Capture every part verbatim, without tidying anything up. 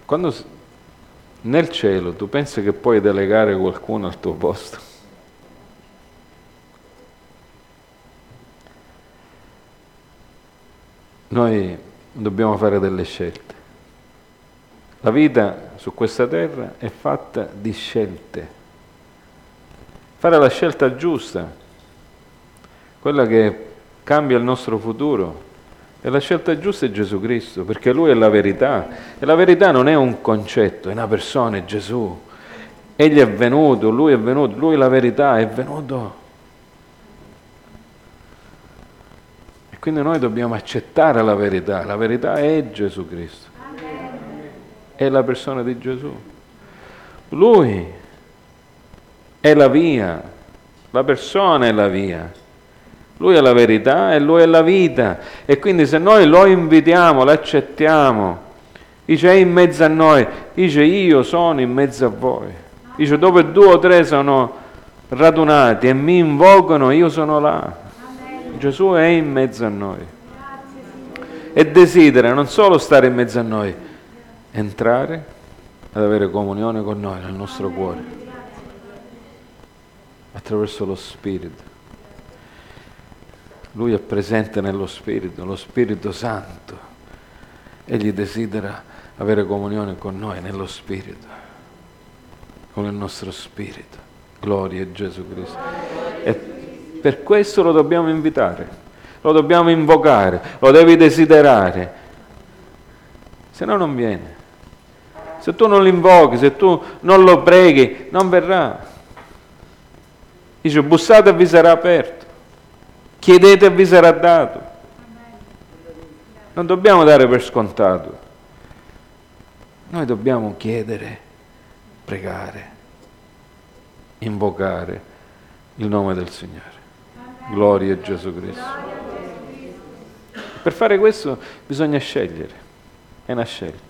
quando s- nel cielo tu pensi che puoi delegare qualcuno al tuo posto? Noi dobbiamo fare delle scelte. La vita su questa terra è fatta di scelte. Fare la scelta giusta, quella che cambia il nostro futuro. E la scelta giusta è Gesù Cristo, perché Lui è la verità. E la verità non è un concetto, è una persona, è Gesù. Egli è venuto, Lui è venuto, Lui è la verità, è venuto. E quindi noi dobbiamo accettare la verità. La verità è Gesù Cristo. È la persona di Gesù. Lui è la via, la persona è la via. Lui è la verità e Lui è la vita. E quindi se noi lo invitiamo, lo accettiamo, dice è in mezzo a noi, dice io sono in mezzo a voi. Dice dove due o tre sono radunati e mi invocano, io sono là. Amen. Gesù è in mezzo a noi. E desidera non solo stare in mezzo a noi, entrare ad avere comunione con noi nel nostro cuore, attraverso lo Spirito. Lui è presente nello Spirito, lo Spirito Santo. Egli desidera avere comunione con noi nello Spirito, con il nostro Spirito. Gloria a Gesù Cristo. E per questo lo dobbiamo invitare, lo dobbiamo invocare, lo devi desiderare. Se no non viene. Se tu non lo invochi, se tu non lo preghi, non verrà. Dice bussate e vi sarà aperto. Chiedete e vi sarà dato. Non dobbiamo dare per scontato. Noi dobbiamo chiedere, pregare, invocare il nome del Signore. Gloria a Gesù Cristo. Per fare questo bisogna scegliere. È una scelta.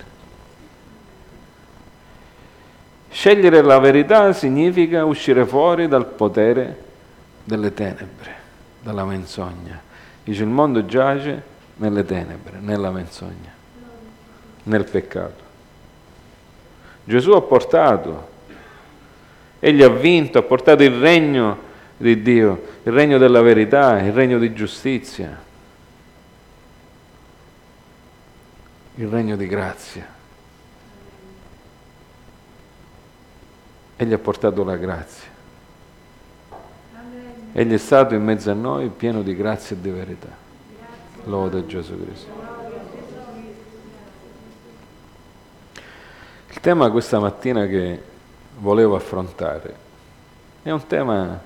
Scegliere la verità significa uscire fuori dal potere delle tenebre, dalla menzogna. Dice il mondo giace nelle tenebre, nella menzogna, nel peccato. Gesù ha portato, egli ha vinto, ha portato il regno di Dio, il regno della verità, il regno di giustizia, il regno di grazia. Egli ha portato la grazia. Egli è stato in mezzo a noi pieno di grazia e di verità. Lode Gesù Cristo. Il tema questa mattina che volevo affrontare è un tema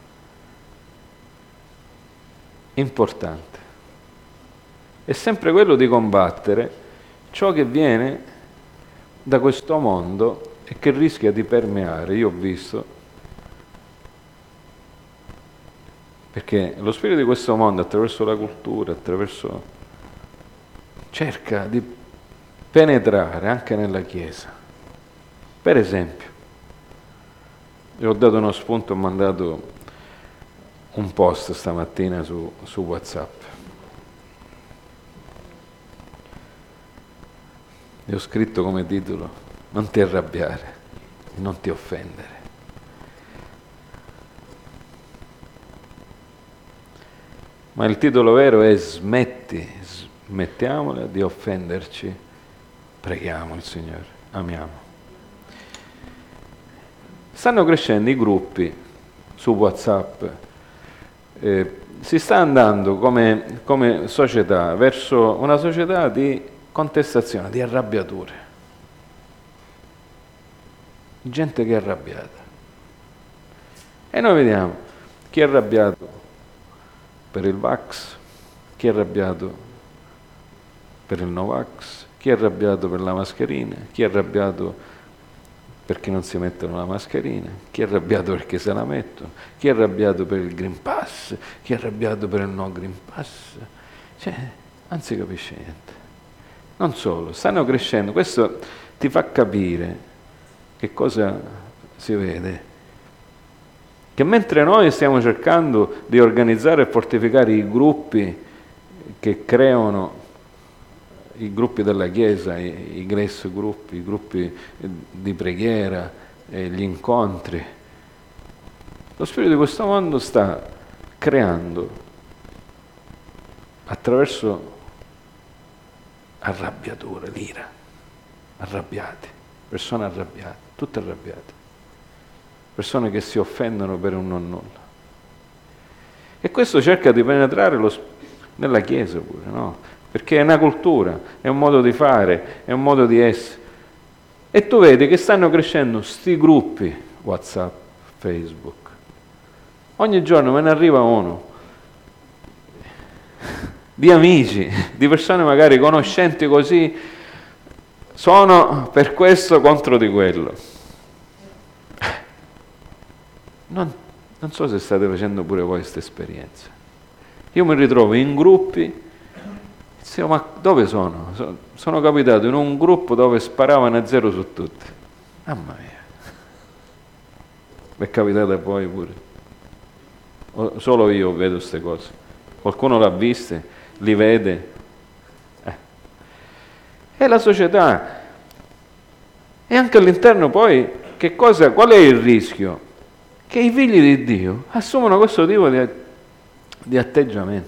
importante. È sempre quello di combattere ciò che viene da questo mondo e che rischia di permeare. Io ho visto, perché lo spirito di questo mondo attraverso la cultura, attraverso cerca di penetrare anche nella Chiesa. Per esempio, io ho dato uno spunto, ho mandato un post stamattina su, su WhatsApp. E ho scritto come titolo: non ti arrabbiare, non ti offendere. Ma il titolo vero è smetti, smettiamola di offenderci, preghiamo il Signore, amiamo. Stanno crescendo i gruppi su WhatsApp, eh, si sta andando come, come società verso una società di contestazione, di arrabbiature. Gente che è arrabbiata. E noi vediamo chi è arrabbiato per il Vax, chi è arrabbiato per il Novax, chi è arrabbiato per la mascherina, chi è arrabbiato perché non si mettono la mascherina, chi è arrabbiato perché se la mettono, chi è arrabbiato per il Green Pass, chi è arrabbiato per il no Green Pass. Cioè, non si capisce niente. Non solo, stanno crescendo. Questo ti fa capire che cosa si vede? Che mentre noi stiamo cercando di organizzare e fortificare i gruppi che creano i gruppi della Chiesa, i, i grace gruppi, i gruppi di preghiera, eh, gli incontri. Lo spirito di questo mondo sta creando attraverso arrabbiature, l'ira, arrabbiati, persone arrabbiate, tutte arrabbiate, persone che si offendono per un non nulla. E questo cerca di penetrare lo, nella Chiesa pure, no? Perché è una cultura, è un modo di fare, è un modo di essere. E tu vedi che stanno crescendo sti gruppi, WhatsApp, Facebook. Ogni giorno me ne arriva uno di amici, di persone magari conoscenti così, sono per questo contro di quello. Non, non so se state facendo pure voi questa esperienza. Io mi ritrovo in gruppi, dicevo, ma dove sono? sono? Sono capitato in un gruppo dove sparavano a zero su tutti. Mamma mia. Mi è capitato poi pure. O solo io vedo queste cose. Qualcuno l'ha viste, li vede. Eh. È la società. E anche all'interno poi, che cosa, qual è il rischio? Che i figli di Dio assumono questo tipo di, di atteggiamento.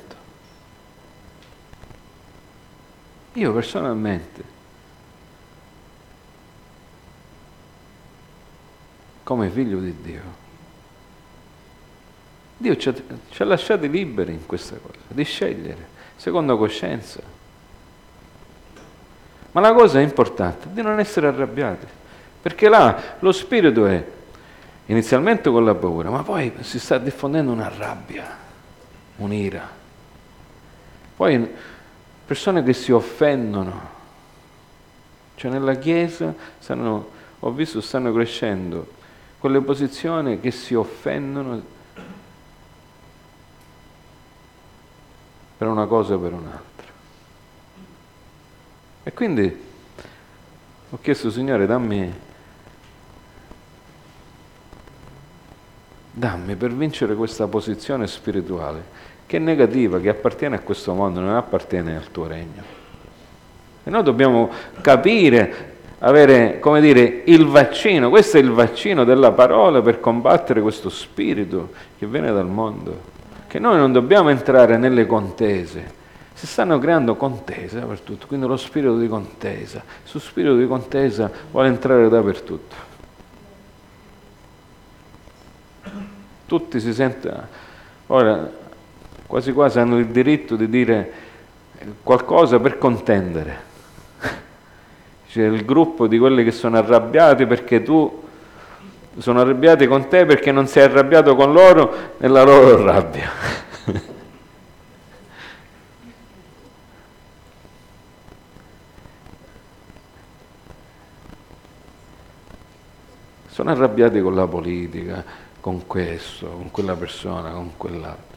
Io personalmente, come figlio di Dio, Dio ci ha, ci ha lasciati liberi in questa cosa, di scegliere, secondo coscienza. Ma la cosa importante è di non essere arrabbiati, perché là lo spirito è inizialmente con la paura, ma poi si sta diffondendo una rabbia, un'ira. Poi persone che si offendono, cioè nella Chiesa stanno, ho visto stanno crescendo quelle posizioni che si offendono per una cosa o per un'altra. E quindi ho chiesto, Signore, dammi, dammi per vincere questa posizione spirituale che è negativa, che appartiene a questo mondo, non appartiene al tuo regno. E noi dobbiamo capire, avere, come dire, il vaccino, questo è il vaccino della parola per combattere questo spirito che viene dal mondo, che noi non dobbiamo entrare nelle contese. Si stanno creando contese dappertutto, quindi lo spirito di contesa, su spirito di contesa vuole entrare dappertutto. Tutti si sentono, ora quasi quasi hanno il diritto di dire qualcosa per contendere. C'è il gruppo di quelli che sono arrabbiati perché tu, sono arrabbiati con te perché non sei arrabbiato con loro nella loro rabbia. Sono arrabbiati con la politica, con questo, con quella persona, con quell'altro.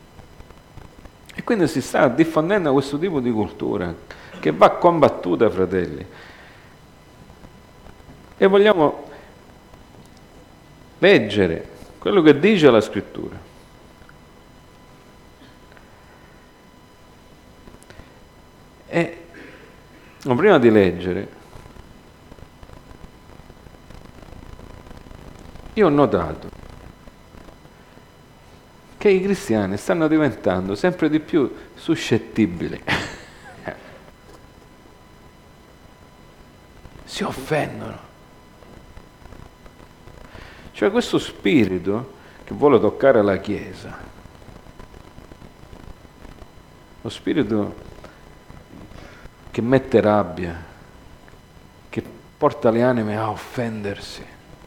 E quindi si sta diffondendo questo tipo di cultura che va combattuta, fratelli. E vogliamo leggere quello che dice la Scrittura. E prima di leggere, io ho notato che i cristiani stanno diventando sempre di più suscettibili. Si offendono. Cioè questo spirito che vuole toccare la Chiesa, lo spirito che mette rabbia, che porta le anime a offendersi,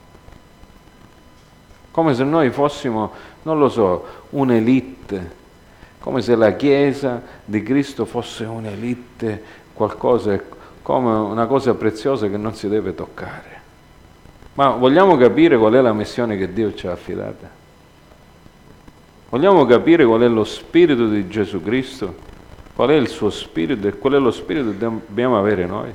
come se noi fossimo, non lo so, un'elite, come se la Chiesa di Cristo fosse un'elite, qualcosa, come una cosa preziosa che non si deve toccare. Ma vogliamo capire qual è la missione che Dio ci ha affidata? Vogliamo capire qual è lo spirito di Gesù Cristo? Qual è il suo spirito e qual è lo spirito che dobbiamo avere noi?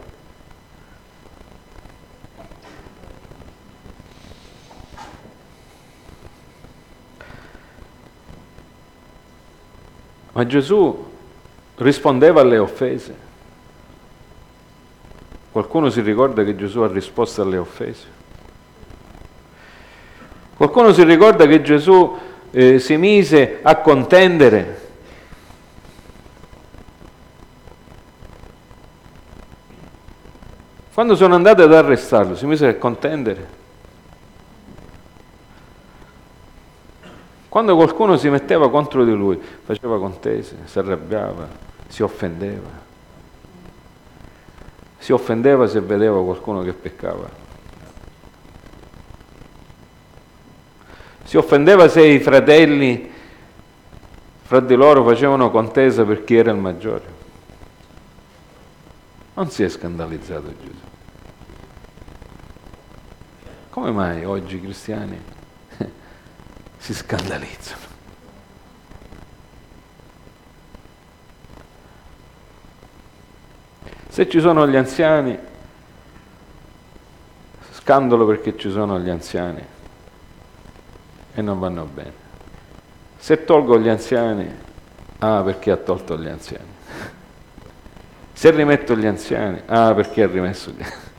Ma Gesù rispondeva alle offese. Qualcuno si ricorda che Gesù ha risposto alle offese? Qualcuno si ricorda che Gesù eh, si mise a contendere? Quando sono andati ad arrestarlo, si mise a contendere? Quando qualcuno si metteva contro di lui, faceva contese, si arrabbiava, si offendeva. Si offendeva se vedeva qualcuno che peccava. Si offendeva se i fratelli fra di loro facevano contesa per chi era il maggiore. Non si è scandalizzato Gesù. Come mai oggi i cristiani si scandalizzano? Se ci sono gli anziani, scandalo perché ci sono gli anziani e non vanno bene. Se tolgo gli anziani, ah, perché ha tolto gli anziani. Se rimetto gli anziani, ah, perché ha rimesso gli anziani.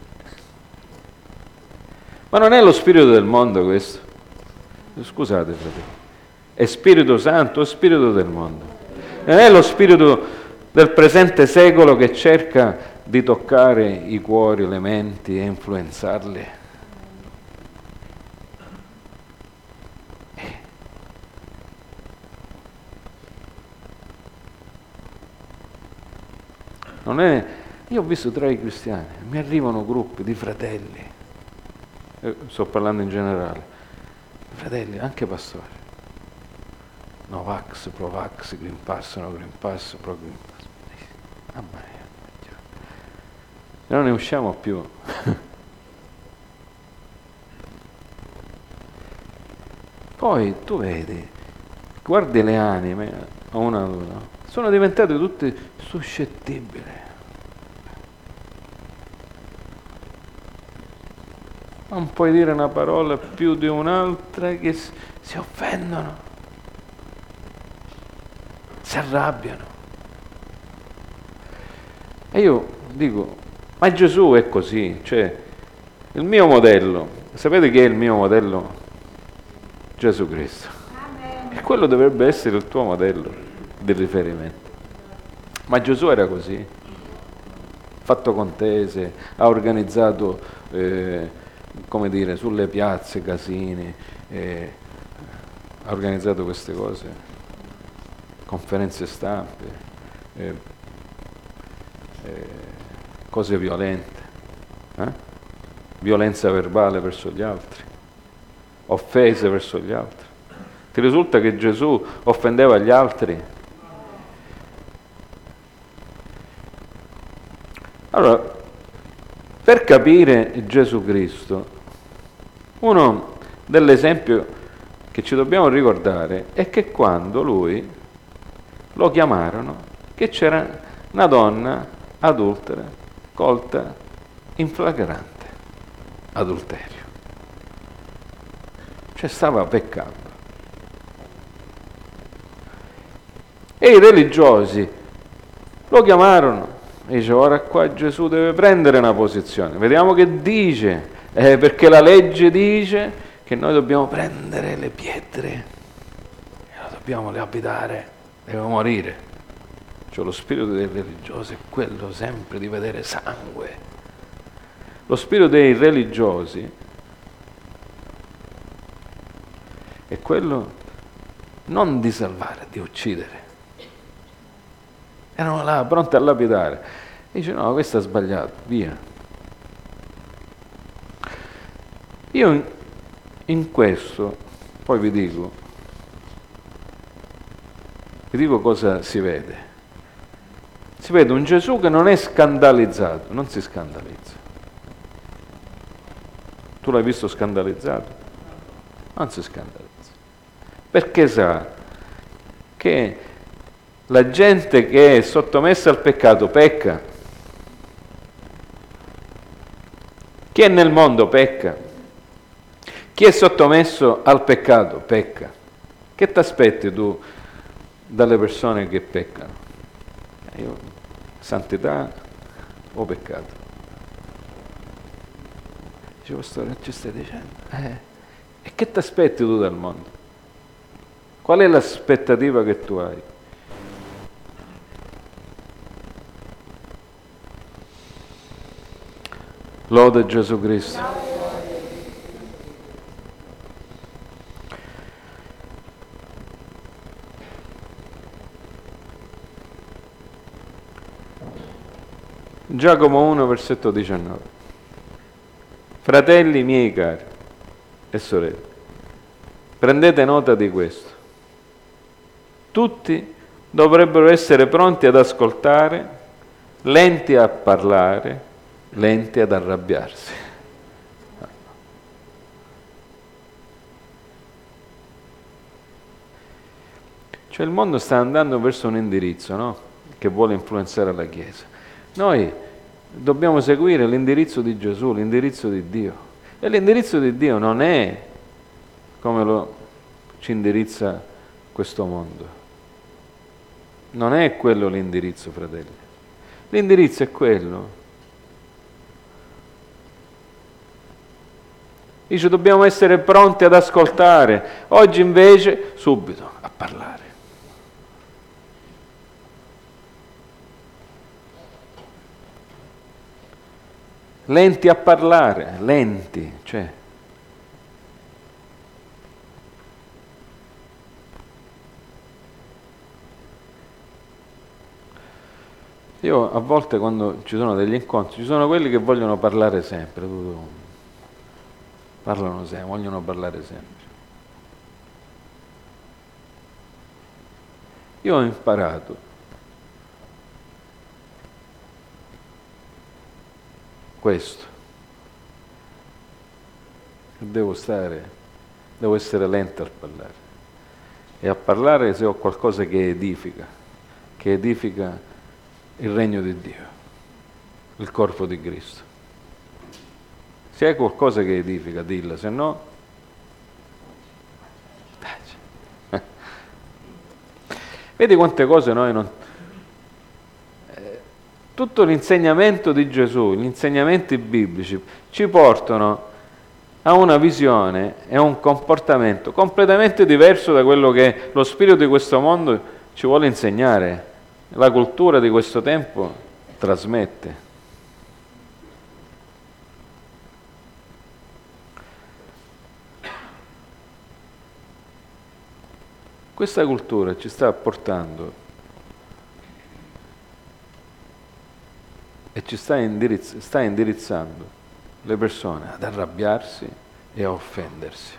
Ma non è lo spirito del mondo questo? Scusate, fratelli. È Spirito Santo o spirito del mondo? Non è lo spirito del presente secolo che cerca di toccare i cuori, le menti e influenzarli. Eh. Non è... Io ho visto tra i cristiani, mi arrivano gruppi di fratelli, eh, sto parlando in generale, fratelli, anche pastori, Novax, Provax, Green Pass, no Green Pass, Pro Green Pass. Mamma mia, non ne usciamo più. Poi tu vedi, guardi le anime a una ad una, sono diventate tutte suscettibili. Non puoi dire una parola più di un'altra che si offendono, si arrabbiano. E io dico, ma Gesù è così, cioè il mio modello, sapete chi è il mio modello? Gesù Cristo. Amen. E quello dovrebbe essere il tuo modello di riferimento. Ma Gesù era così, ha fatto contese, ha organizzato, eh, come dire, sulle piazze, casini, eh, ha organizzato queste cose, conferenze stampe, eh, Eh, cose violente, eh? Violenza verbale verso gli altri, offese verso gli altri. Ti risulta che Gesù offendeva gli altri? Allora, per capire Gesù Cristo, uno dell'esempio che ci dobbiamo ricordare è che quando lui lo chiamarono, che c'era una donna adultera, colta in flagrante adulterio. Cioè stava peccando. E i religiosi lo chiamarono e dice, ora qua Gesù deve prendere una posizione. Vediamo che dice, eh, perché la legge dice che noi dobbiamo prendere le pietre e lo dobbiamo lapidare, deve morire. Cioè lo spirito dei religiosi è quello sempre di vedere sangue. Lo spirito dei religiosi è quello non di salvare, di uccidere. Erano là pronti a lapidare. E dice no, questo è sbagliato, via. Io in, in questo, poi vi dico, vi dico cosa si vede. Si vede un Gesù che non è scandalizzato, non si scandalizza. Tu l'hai visto scandalizzato? Non si scandalizza. Perché sa che la gente che è sottomessa al peccato pecca. Chi è nel mondo pecca. Chi è sottomesso al peccato pecca. Che ti aspetti tu dalle persone che peccano? Io, santità o peccato? Dice, pastore, ci stai dicendo? Eh, e che ti aspetti tu dal mondo? Qual è l'aspettativa che tu hai? Lode Gesù Cristo. Giacomo uno, versetto diciannove. Fratelli miei cari e sorelle, prendete nota di questo. Tutti dovrebbero essere pronti ad ascoltare, lenti a parlare, lenti ad arrabbiarsi. Cioè il mondo sta andando verso un indirizzo, no? Che vuole influenzare la Chiesa. Noi dobbiamo seguire l'indirizzo di Gesù, l'indirizzo di Dio. E l'indirizzo di Dio non è come lo ci indirizza questo mondo. Non è quello l'indirizzo, fratelli. L'indirizzo è quello. Dice, dobbiamo essere pronti ad ascoltare. Oggi invece, subito, a parlare. Lenti a parlare, lenti, cioè. Io a volte quando ci sono degli incontri, ci sono quelli che vogliono parlare sempre, parlano sempre, vogliono parlare sempre. Io ho imparato questo, devo stare, devo essere lento al parlare, e a parlare se ho qualcosa che edifica, che edifica il regno di Dio, il corpo di Cristo. Se hai qualcosa che edifica, dilla, se no, taci. Vedi quante cose noi non... Tutto l'insegnamento di Gesù, gli insegnamenti biblici, ci portano a una visione e a un comportamento completamente diverso da quello che lo spirito di questo mondo ci vuole insegnare, la cultura di questo tempo trasmette. Questa cultura ci sta portando e ci sta, indirizz- sta indirizzando le persone ad arrabbiarsi e a offendersi.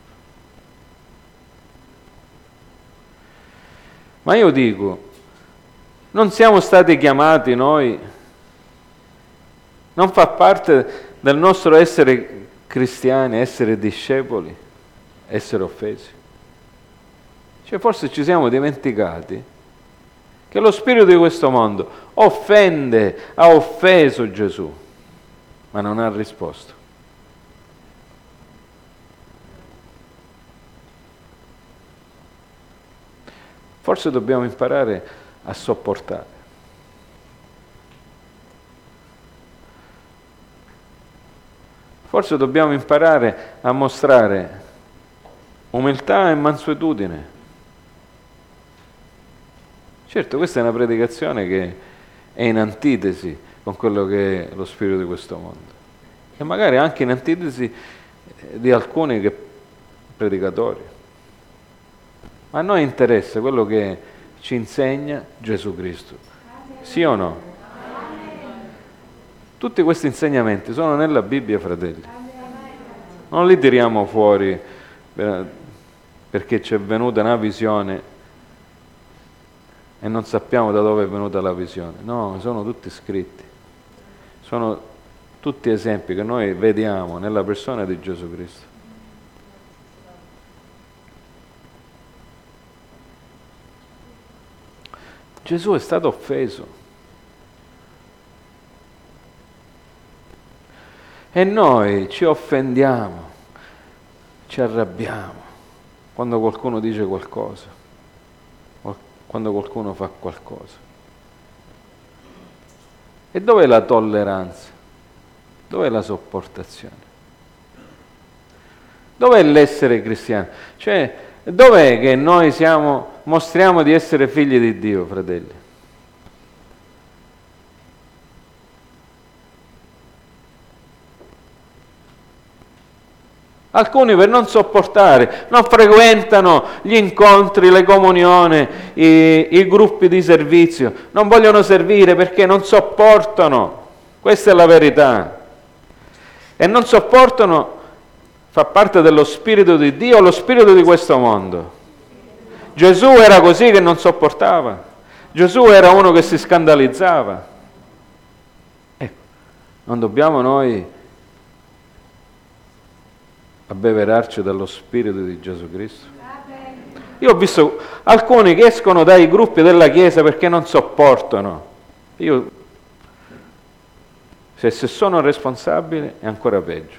Ma io dico, non siamo stati chiamati noi, non fa parte del nostro essere cristiani, essere discepoli, essere offesi. Cioè forse ci siamo dimenticati che lo spirito di questo mondo offende, ha offeso Gesù, ma non ha risposto. Forse dobbiamo imparare a sopportare. Forse dobbiamo imparare a mostrare umiltà e mansuetudine. Certo, questa è una predicazione che è in antitesi con quello che è lo spirito di questo mondo e magari anche in antitesi di alcuni che predicatori. Ma a noi interessa quello che ci insegna Gesù Cristo. Sì o no? Tutti questi insegnamenti sono nella Bibbia, fratelli. Non li tiriamo fuori perché ci è venuta una visione e non sappiamo da dove è venuta la visione. No, sono tutti scritti. Sono tutti esempi che noi vediamo nella persona di Gesù Cristo. Gesù è stato offeso. E noi ci offendiamo, ci arrabbiamo quando qualcuno dice qualcosa, quando qualcuno fa qualcosa. E dov'è la tolleranza? Dov'è la sopportazione? Dov'è l'essere cristiano? Cioè, dov'è che noi siamo, mostriamo di essere figli di Dio, fratelli? Alcuni per non sopportare non frequentano gli incontri, le comunioni, i, i gruppi di servizio, non vogliono servire perché non sopportano, questa è la verità. E non sopportano, fa parte dello spirito di Dio o lo spirito di questo mondo. Gesù era così che non sopportava, Gesù era uno che si scandalizzava. Ecco, non dobbiamo noi abbeverarci dallo spirito di Gesù Cristo. Io ho visto alcuni che escono dai gruppi della Chiesa perché non sopportano. Io, se, se sono responsabili, è ancora peggio.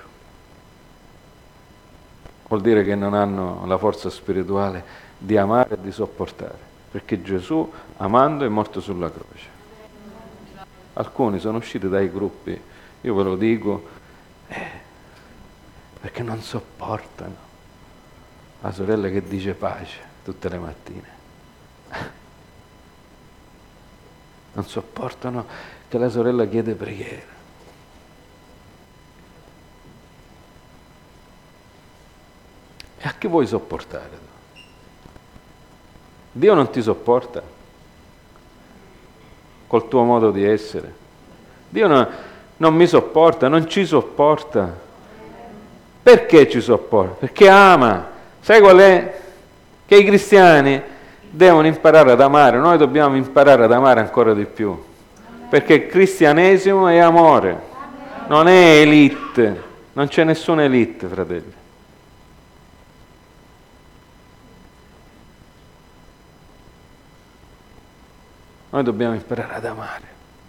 Vuol dire che non hanno la forza spirituale di amare e di sopportare, perché Gesù, amando, è morto sulla croce. Alcuni sono usciti dai gruppi, io ve lo dico, eh, perché non sopportano la sorella che dice pace tutte le mattine. Non sopportano che la sorella chiede preghiera. E a che vuoi sopportare? Dio non ti sopporta col tuo modo di essere. Dio non, non mi sopporta, non ci sopporta. Perché ci sopporta? Perché ama. Sai qual è? Che i cristiani devono imparare ad amare, noi dobbiamo imparare ad amare ancora di più, perché il cristianesimo è amore, non è elite, non c'è nessuna elite, fratelli. Noi dobbiamo imparare ad amare,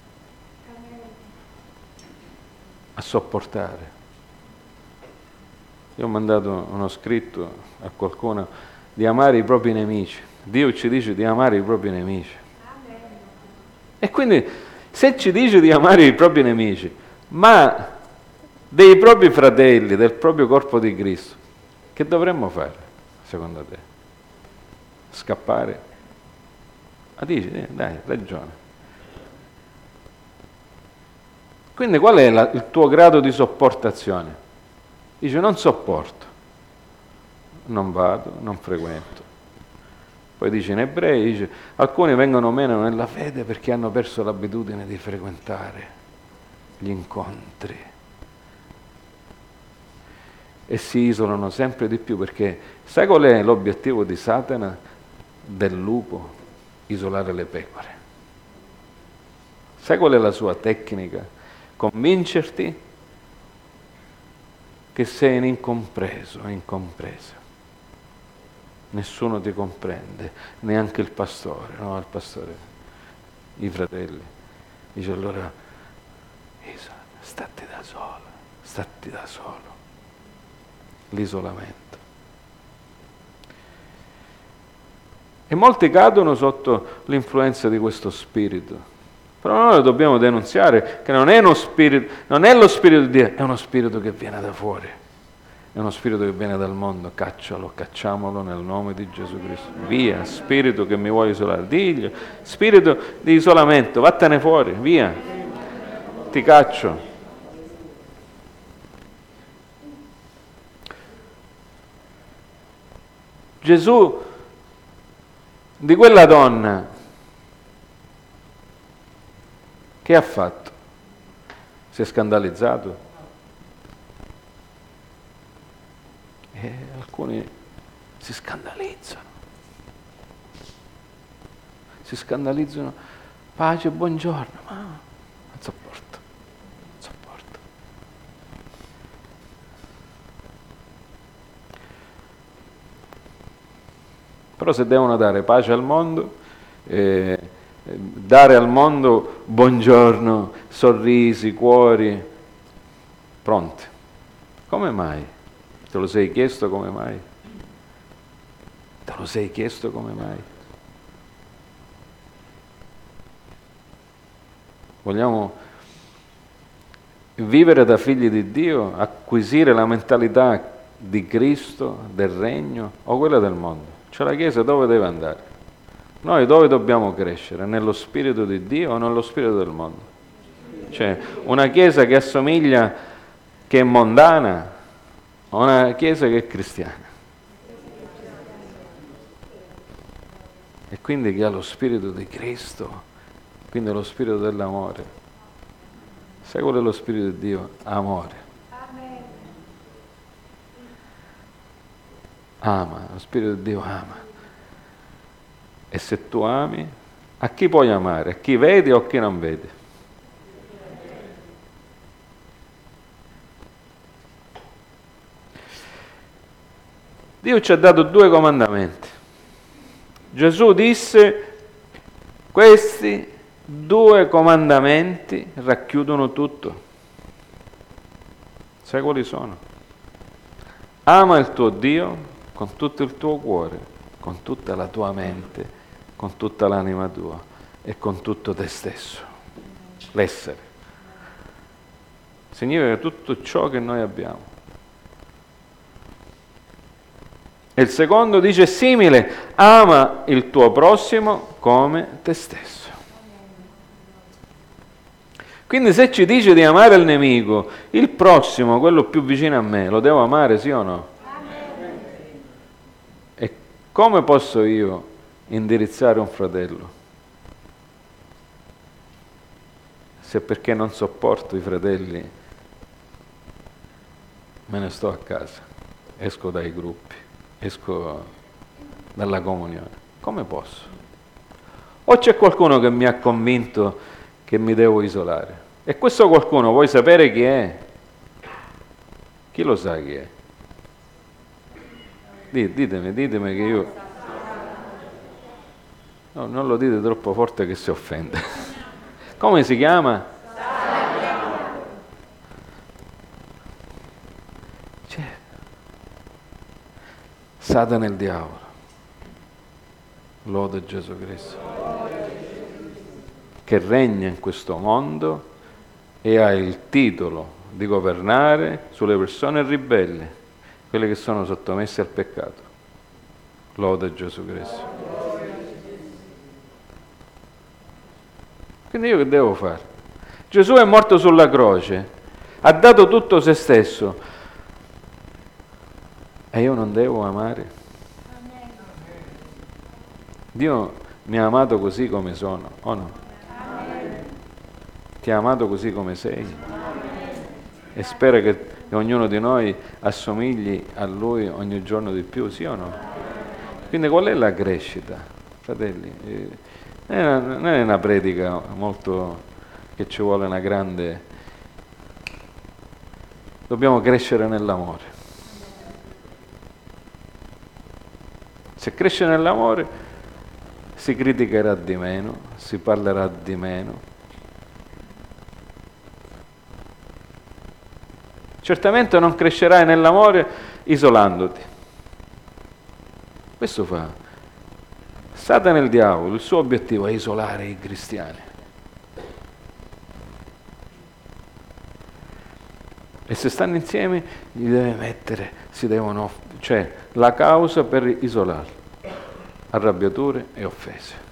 a sopportare. Io ho mandato uno scritto a qualcuno di amare i propri nemici. Dio ci dice di amare i propri nemici. E quindi se ci dice di amare i propri nemici, ma dei propri fratelli, del proprio corpo di Cristo, che dovremmo fare, secondo te? Scappare? Ma dici, eh, dai, ragione. Quindi qual è la, il tuo grado di sopportazione? Dice, non sopporto, non vado, non frequento. Poi dice in Ebrei, dice, alcuni vengono meno nella fede perché hanno perso l'abitudine di frequentare gli incontri e si isolano sempre di più, perché sai qual è l'obiettivo di Satana, del lupo? Isolare le pecore. Sai qual è la sua tecnica? Convincerti che sei un incompreso, incompresa. Nessuno ti comprende, neanche il pastore, no? Il pastore, i fratelli. Dice allora, Isa, statti da sola, statti da solo. L'isolamento. E molti cadono sotto l'influenza di questo spirito. Però noi lo dobbiamo denunziare, che non è uno spirito, non è lo spirito di Dio, è uno spirito che viene da fuori. È uno spirito che viene dal mondo, caccialo, cacciamolo nel nome di Gesù Cristo. Via, spirito che mi vuoi isolare, diglio, spirito di isolamento, vattene fuori, via, ti caccio. Gesù, di quella donna, che ha fatto? Si è scandalizzato? E alcuni si scandalizzano, si scandalizzano, pace, buongiorno, ma non sopporto, non sopporto. Però se devono dare pace al mondo, eh, dare al mondo buongiorno, sorrisi, cuori, pronti. Come mai? Te lo sei chiesto come mai? Te lo sei chiesto come mai? Vogliamo vivere da figli di Dio, acquisire la mentalità di Cristo, del regno o quella del mondo? Cioè la Chiesa dove deve andare? Noi dove dobbiamo crescere? Nello Spirito di Dio o nello Spirito del mondo? Cioè una Chiesa che assomiglia, che è mondana, o una Chiesa che è cristiana? E quindi che ha lo Spirito di Cristo, quindi lo Spirito dell'amore. Sai qual è lo Spirito di Dio? Amore. Ama, lo Spirito di Dio ama. E se tu ami, a chi puoi amare? A chi vedi o a chi non vedi? Dio ci ha dato due comandamenti. Gesù disse, questi due comandamenti racchiudono tutto. Sai quali sono? Ama il tuo Dio con tutto il tuo cuore, con tutta la tua mente, con tutta l'anima tua e con tutto te stesso. L'essere. Significa tutto ciò che noi abbiamo. E il secondo dice simile, ama il tuo prossimo come te stesso. Quindi se ci dice di amare il nemico, il prossimo, quello più vicino a me, lo devo amare, sì o no? E come posso io indirizzare un fratello? Se perché non sopporto i fratelli, me ne sto a casa, esco dai gruppi, esco dalla comunione. Come posso? O c'è qualcuno che mi ha convinto che mi devo isolare? E questo qualcuno, vuoi sapere chi è? Chi lo sa chi è? Ditemi, ditemi che io... No, non lo dite troppo forte che si offende. Come si chiama? C'è. Satana è il diavolo. Lode Gesù Cristo. Che regna in questo mondo e ha il titolo di governare sulle persone ribelli, quelle che sono sottomesse al peccato. Lode Gesù Cristo. Quindi io che devo fare? Gesù è morto sulla croce, ha dato tutto se stesso e io non devo amare? Dio mi ha amato così come sono, o no? Ti ha amato così come sei e spera che ognuno di noi assomigli a Lui ogni giorno di più, sì o no? Quindi qual è la crescita, fratelli? Eh, non è una predica molto che ci vuole una grande... Dobbiamo crescere nell'amore. Se cresce nell'amore si criticherà di meno, si parlerà di meno. Certamente non crescerai nell'amore isolandoti. Questo fa Satana e il diavolo, il suo obiettivo è isolare i cristiani. E se stanno insieme gli deve mettere, si devono, cioè la causa per isolarli, arrabbiature e offese.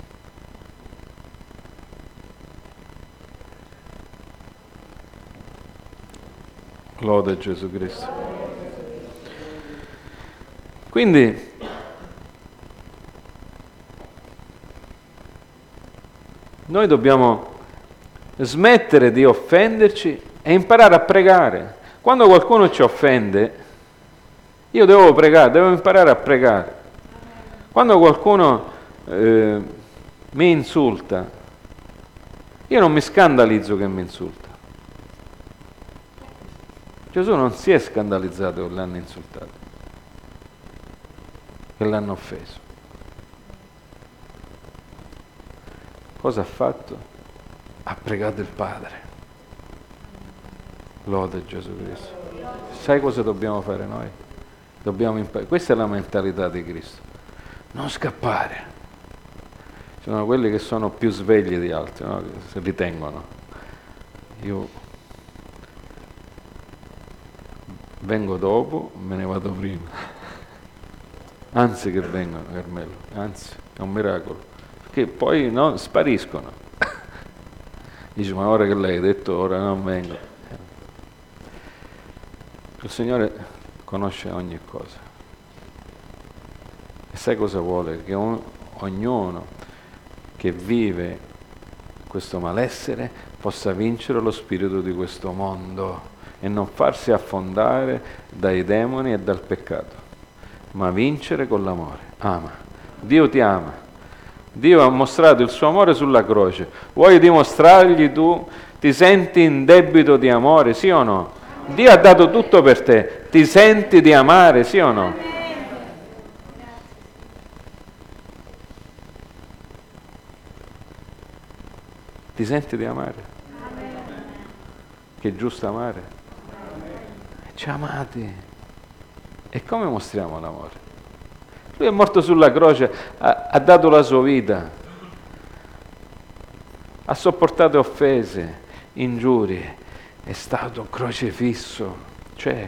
Lode Gesù Cristo. Quindi noi dobbiamo smettere di offenderci e imparare a pregare. Quando qualcuno ci offende, io devo pregare, devo imparare a pregare. Quando qualcuno eh, mi insulta, io non mi scandalizzo che mi insulta. Gesù non si è scandalizzato che l'hanno insultato, che l'hanno offeso. Cosa ha fatto? Ha pregato il Padre. Lode Gesù Cristo. Sai cosa dobbiamo fare noi? Dobbiamo imparare. Questa è la mentalità di Cristo. Non scappare. Ci sono quelli che sono più svegli di altri, no? Che si ritengono. Io vengo dopo, me ne vado prima. Anzi che vengono, Carmelo, anzi, è un miracolo. Perché poi no, spariscono. Dice, ma ora che lei ha detto, ora non vengo. Il Signore conosce ogni cosa. E sai cosa vuole? Che on- ognuno che vive questo malessere possa vincere lo spirito di questo mondo e non farsi affondare dai demoni e dal peccato, ma vincere con l'amore. Ama. Dio ti ama. Dio ha mostrato il suo amore sulla croce. Vuoi dimostrargli tu? Ti senti in debito di amore, sì o no? Dio ha dato tutto per te. Ti senti di amare, sì o no? Ti senti di amare? Che è giusto amare? Ci amate. E come mostriamo l'amore? Lui è morto sulla croce, ha, ha dato la sua vita, ha sopportato offese, ingiurie, è stato crocefisso. Cioè,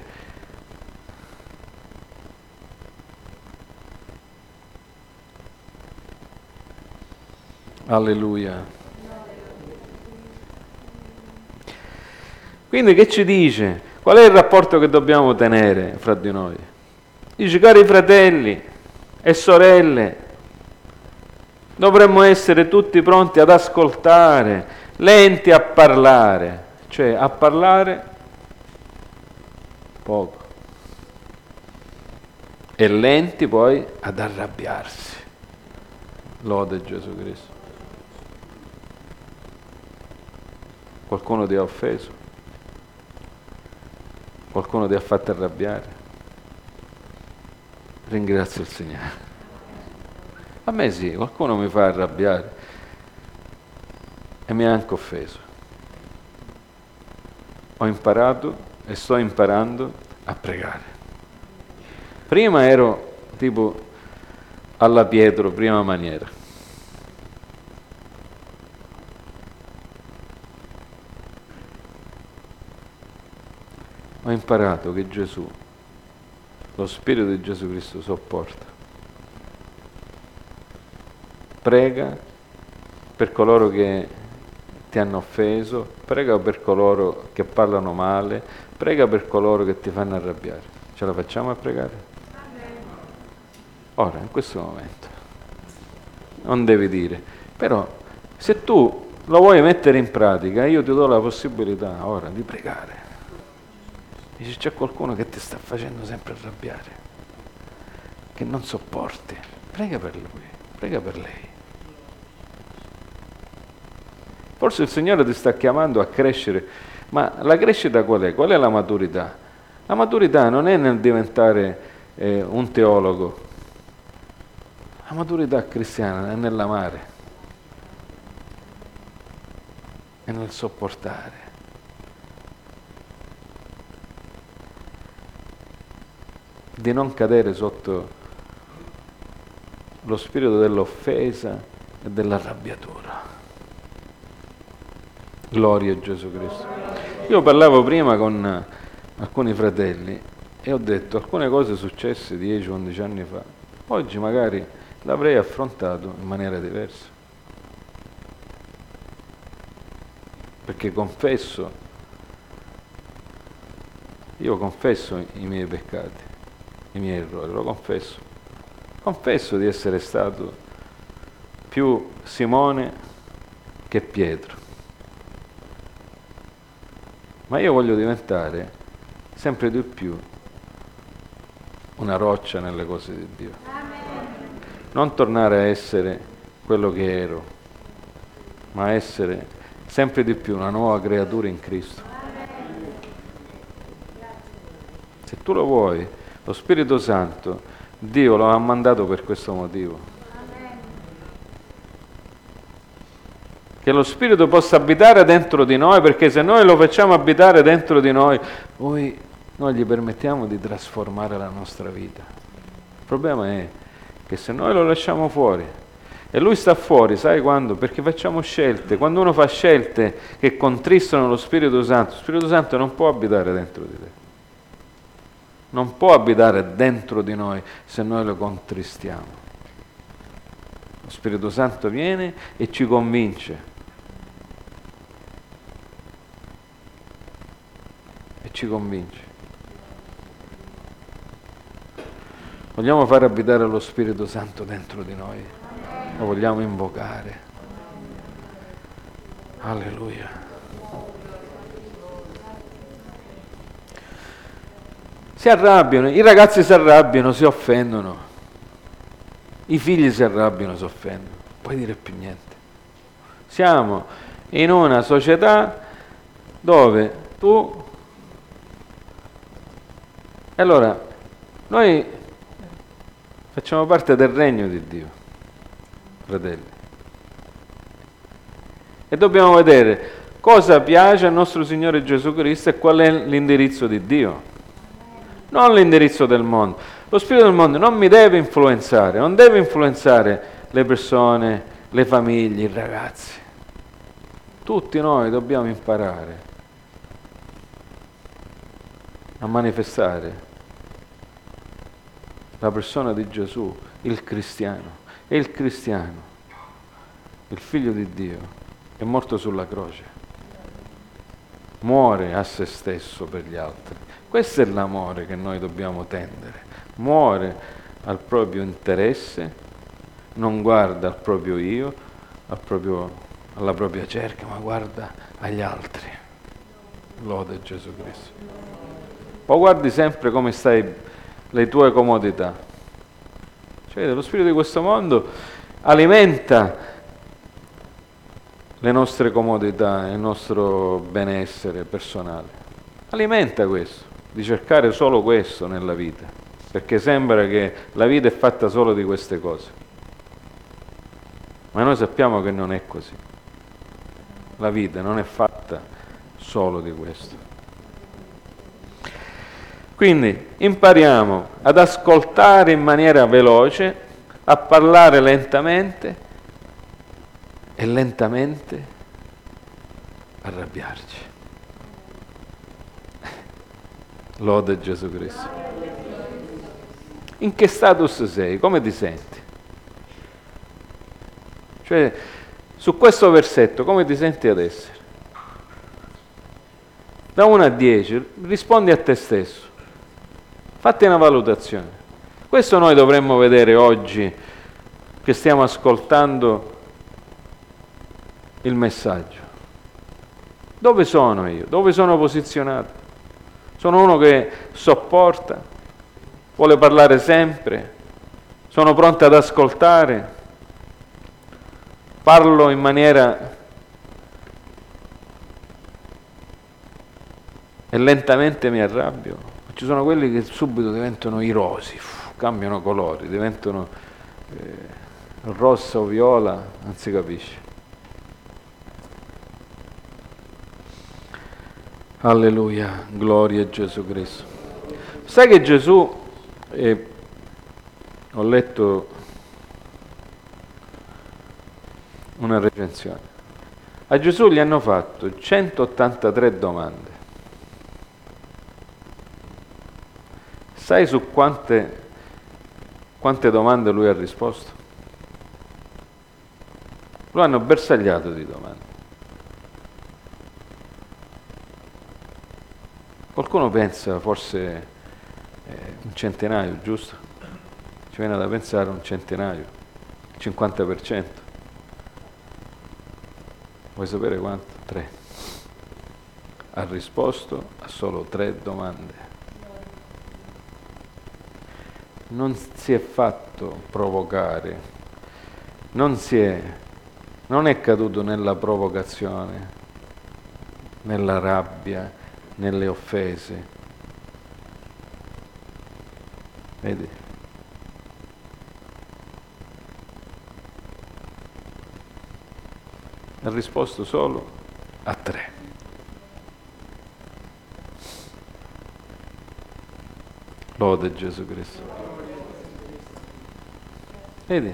alleluia. Quindi che ci dice? Qual è il rapporto che dobbiamo tenere fra di noi? Dice, cari fratelli e sorelle, dovremmo essere tutti pronti ad ascoltare, lenti a parlare, cioè a parlare poco, e lenti poi ad arrabbiarsi. Lode Gesù Cristo. Qualcuno ti ha offeso? Qualcuno ti ha fatto arrabbiare? Ringrazio il Signore. A me sì, qualcuno mi fa arrabbiare e mi ha anche offeso. Ho imparato e sto imparando a pregare. Prima ero tipo alla Pietro, prima maniera. Ho imparato che Gesù, lo Spirito di Gesù Cristo sopporta. Prega per coloro che ti hanno offeso, prega per coloro che parlano male, prega per coloro che ti fanno arrabbiare. Ce la facciamo a pregare? Ora, in questo momento. Non devi dire. Però, se tu lo vuoi mettere in pratica, io ti do la possibilità ora di pregare. Dice, c'è qualcuno che ti sta facendo sempre arrabbiare, che non sopporti. Prega per lui, prega per lei. Forse il Signore ti sta chiamando a crescere, ma la crescita qual è? Qual è la maturità? La maturità non è nel diventare eh, un teologo. La maturità cristiana è nell'amare, è nel sopportare. Di non cadere sotto lo spirito dell'offesa e dell'arrabbiatura. Gloria a Gesù Cristo. Io parlavo prima con alcuni fratelli e ho detto alcune cose successe dieci undici anni fa. Oggi magari l'avrei affrontato in maniera diversa. Perché confesso, io confesso i miei peccati, i miei errori, lo confesso. Confesso di essere stato più Simone che Pietro. Ma io voglio diventare sempre di più una roccia nelle cose di Dio. Non tornare a essere quello che ero, ma essere sempre di più una nuova creatura in Cristo. Se tu lo vuoi, lo Spirito Santo, Dio lo ha mandato per questo motivo. Che lo Spirito possa abitare dentro di noi, perché se noi lo facciamo abitare dentro di noi, poi noi gli permettiamo di trasformare la nostra vita. Il problema è che se noi lo lasciamo fuori, e lui sta fuori, sai quando? Perché facciamo scelte. Quando uno fa scelte che contristano lo Spirito Santo, lo Spirito Santo non può abitare dentro di te. non può abitare dentro di noi se noi lo contristiamo. Lo Spirito Santo viene e ci convince. E ci convince. Vogliamo far abitare lo Spirito Santo dentro di noi? Lo vogliamo invocare? Alleluia. Si arrabbiano, i ragazzi si arrabbiano, si offendono, i figli si arrabbiano, si offendono, non puoi dire più niente. Siamo in una società dove tu... E allora, noi facciamo parte del regno di Dio, fratelli, e dobbiamo vedere cosa piace al nostro Signore Gesù Cristo e qual è l'indirizzo di Dio. Non l'indirizzo del mondo. Lo spirito del mondo non mi deve influenzare, non deve influenzare le persone, le famiglie, i ragazzi. Tutti noi dobbiamo imparare a manifestare la persona di Gesù, il cristiano. E il cristiano, il figlio di Dio, è morto sulla croce. Muore a se stesso per gli altri. Questo è l'amore che noi dobbiamo tendere. Muore al proprio interesse, non guarda al proprio io, al proprio, alla propria cerca, ma guarda agli altri. Lode Gesù Cristo. O guardi sempre come stai, le tue comodità. Cioè, lo spirito di questo mondo alimenta le nostre comodità, il nostro benessere personale. Alimenta questo, di cercare solo questo nella vita, perché sembra che la vita è fatta solo di queste cose. Ma noi sappiamo che non è così. La vita non è fatta solo di questo. Quindi impariamo ad ascoltare in maniera veloce, a parlare lentamente e lentamente arrabbiarci. Lode Gesù Cristo. In che status sei? Come ti senti? Cioè, su questo versetto, come ti senti ad essere? Da uno a dieci, rispondi a te stesso. Fatti una valutazione. Questo noi dovremmo vedere oggi che stiamo ascoltando il messaggio. Dove sono io? Dove sono posizionato? Sono uno che sopporta, vuole parlare sempre, sono pronto ad ascoltare, parlo in maniera e lentamente mi arrabbio. Ci sono quelli che subito diventano irosi, cambiano colori, diventano eh, rossa o viola, non si capisce. Alleluia, gloria a Gesù Cristo. Sai che Gesù, eh, ho letto una recensione, a Gesù gli hanno fatto centottantatré domande. Sai su quante, quante domande lui ha risposto? Lo hanno bersagliato di domande. Qualcuno pensa forse eh, un centinaio, giusto? Ci viene da pensare un centinaio, il cinquanta per cento. Vuoi sapere quanto? Tre. Ha risposto a solo tre domande. Non si è fatto provocare, non si è, non è caduto nella provocazione, nella rabbia, nelle offese. Vedi? Ha risposto solo a tre. Lode Gesù Cristo. Vedi?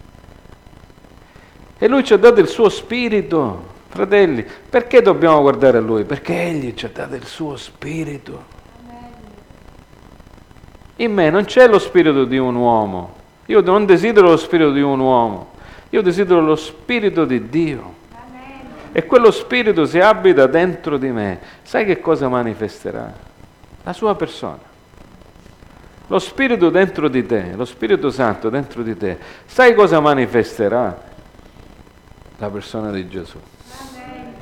E lui ci ha dato il suo spirito, fratelli. Perché dobbiamo guardare a lui? Perché egli ci ha dato il suo spirito. In me non c'è lo spirito di un uomo. Io non desidero lo spirito di un uomo. Io desidero lo spirito di Dio. Amen. E quello spirito si abita dentro di me. Sai che cosa manifesterà? La sua persona. Lo spirito dentro di te, lo Spirito Santo dentro di te. Sai cosa manifesterà? La persona di Gesù. Amen.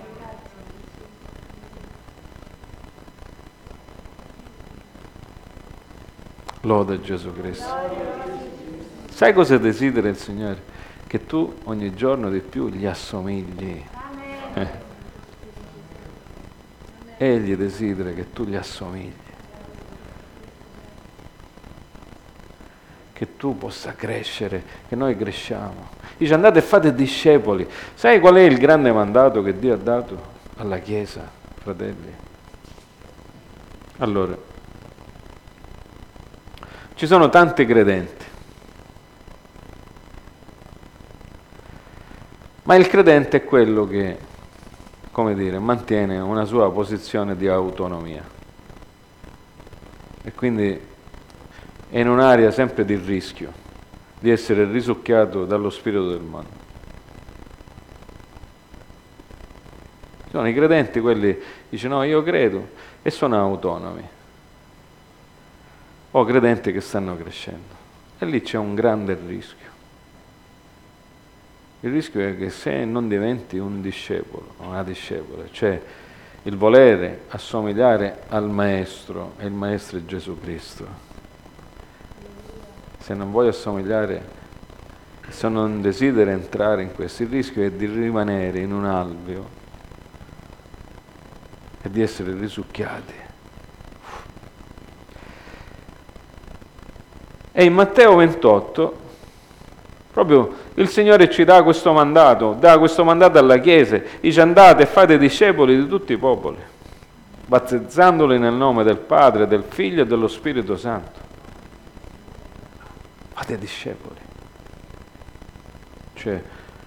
Lode Gesù Cristo. Sai cosa desidera il Signore? Che tu ogni giorno di più gli assomigli. Eh. Egli desidera che tu gli assomigli. Che tu possa crescere, che noi cresciamo. Dice andate e fate discepoli. Sai qual è il grande mandato che Dio ha dato alla Chiesa, fratelli? Allora, ci sono tanti credenti, ma il credente è quello che, come dire, mantiene una sua posizione di autonomia e quindi è in un'area sempre di rischio di essere risucchiato dallo spirito del mondo. Sono i credenti quelli che dicono no, io credo e sono autonomi, o credenti che stanno crescendo, e lì c'è un grande rischio. Il rischio è che se non diventi un discepolo, una discepola, cioè il volere assomigliare al Maestro, e il Maestro è Gesù Cristo, se non vuoi assomigliare, se non desideri entrare in questo, il rischio è di rimanere in un alveo e di essere risucchiati. E in Matteo ventotto, proprio il Signore ci dà questo mandato, dà questo mandato alla Chiesa, dice andate e fate discepoli di tutti i popoli, battezzandoli nel nome del Padre, del Figlio e dello Spirito Santo. Fate discepoli. Cioè,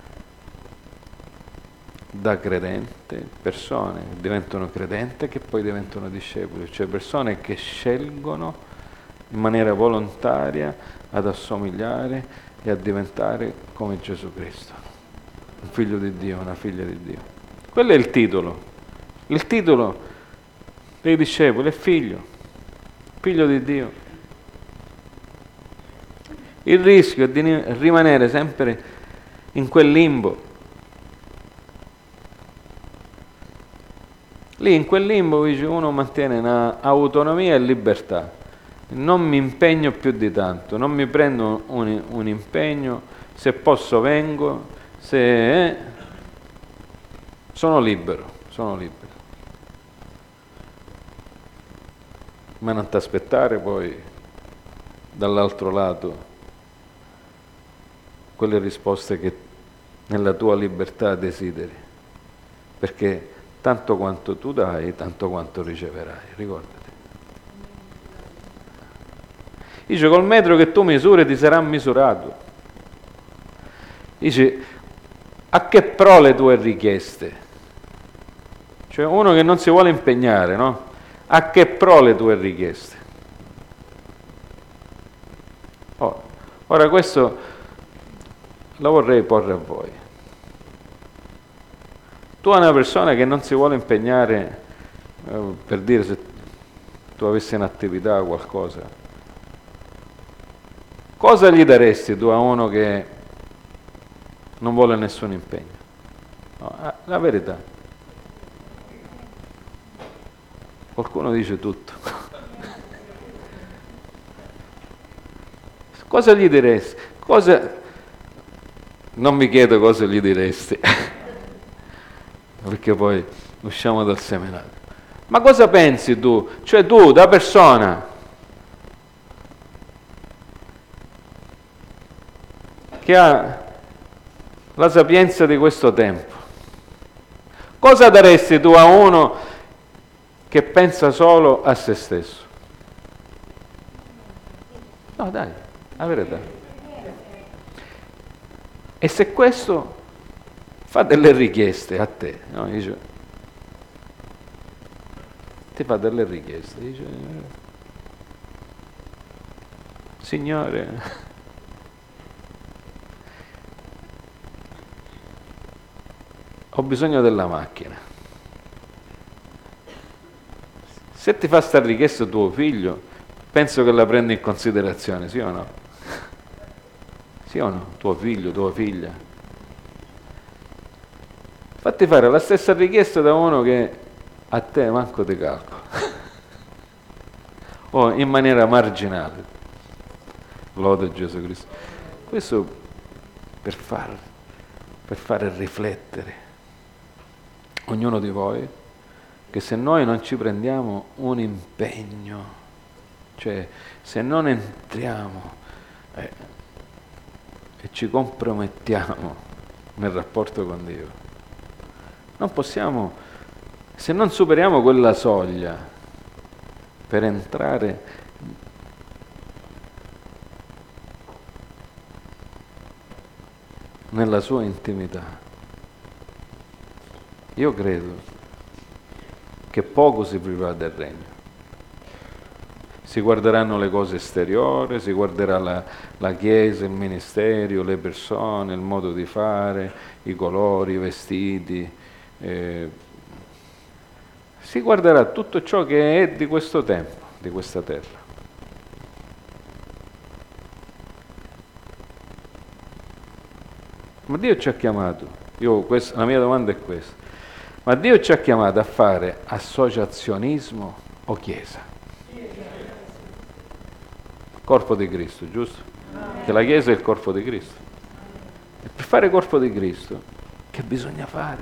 da credente, persone che diventano credenti che poi diventano discepoli, cioè persone che scelgono in maniera volontaria ad assomigliare e a diventare come Gesù Cristo, un figlio di Dio, una figlia di Dio. Quello è il titolo. Il titolo dei discepoli è figlio, figlio di Dio. Il rischio è di rimanere sempre in quel limbo. Lì in quel limbo dice, uno mantiene un'autonomia e libertà. Non mi impegno più di tanto, non mi prendo un, un impegno, se posso vengo, se eh, sono libero, sono libero. Ma non ti aspettare poi dall'altro lato quelle risposte che nella tua libertà desideri, perché tanto quanto tu dai, tanto quanto riceverai, ricordati. Dice, col metro che tu misuri ti sarà misurato. Dice, a che pro le tue richieste? Cioè uno che non si vuole impegnare, no? A che pro le tue richieste? Oh, ora questo lo vorrei porre a voi. Tu hai una persona che non si vuole impegnare, eh, per dire se tu avessi un'attività o qualcosa, cosa gli daresti tu a uno che non vuole nessun impegno? No, la verità. Qualcuno dice tutto. Cosa gli diresti? Cosa... Non mi chiedo cosa gli diresti, perché poi usciamo dal seminario. Ma cosa pensi tu? Cioè tu, da persona che ha la sapienza di questo tempo, cosa daresti tu a uno che pensa solo a se stesso? No, dai, la verità. E se questo fa delle richieste a te, no? Dice, ti fa delle richieste, dice, Signore, ho bisogno della macchina. Se ti fa sta richiesta tuo figlio, penso che la prendi in considerazione, sì o no? Sì o no? Tuo figlio, tua figlia. Fatti fare la stessa richiesta da uno che a te manco ti calcola. O in maniera marginale. Lode Gesù Cristo. Questo per far, per fare riflettere ognuno di voi che se noi non ci prendiamo un impegno, cioè se non entriamo eh, e ci compromettiamo nel rapporto con Dio, non possiamo, se non superiamo quella soglia per entrare nella sua intimità, io credo che poco si vivrà del regno. Si guarderanno le cose esteriori, si guarderà la, la chiesa, il ministero, le persone, il modo di fare, i colori, i vestiti, eh, si guarderà tutto ciò che è di questo tempo, di questa terra. Ma Dio ci ha chiamato, io, questa, la mia domanda è questa, ma Dio ci ha chiamato a fare associazionismo o chiesa? Corpo di Cristo, giusto? Che la chiesa è il corpo di Cristo. E per fare corpo di Cristo, che bisogna fare?